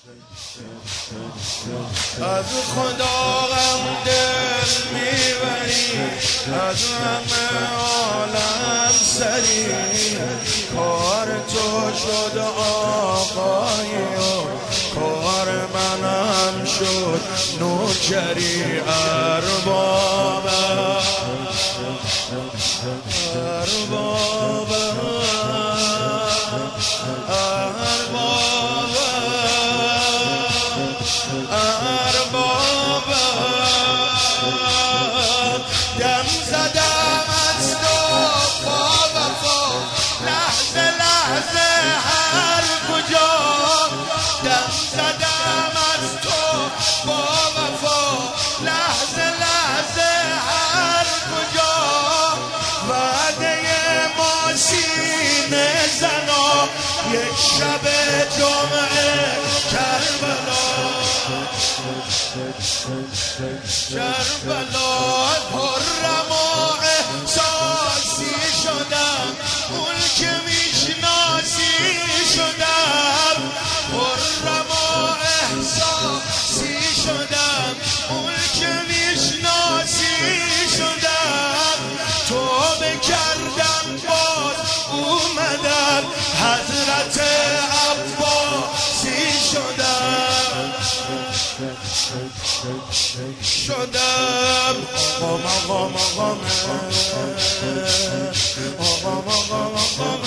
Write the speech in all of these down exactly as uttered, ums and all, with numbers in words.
از خدا غم دل میبری، از همه عالم سری، کار تو شد آقایی و کار منم شد نوکری. ارباب ارباب ارباب ارباب دم زدم از تو با وفا، لحظه لحظه هر کجا. دم زدم از تو با وفا، لحظه لحظه هر کجا. وعده ما سینه زنا، یک شب جمعه کربلا. کربلا حرم و احساسی شدم، اون که میشناسی شدم. حرم و احساسی شدم، اون که میشناسی شدم. توبه کردم باز اومدم، حضرت عباسی شدم. شدم آقام آقام آقام آقام آقام آقام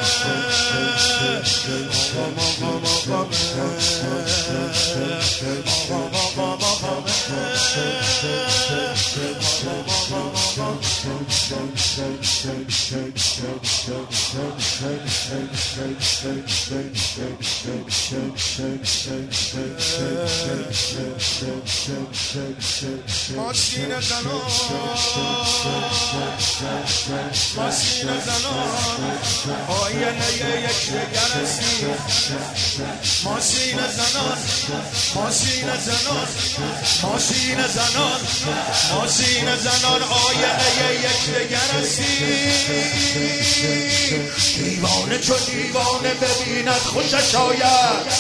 ماشین زنان، ماشین زنان آینه یک دگرسی. ماشین زنان، ماشین زنان، ماشین زنان، ماشین زنان آینه یک دگرسی. دیوانه چو دیوانه ببیند خوشش آید.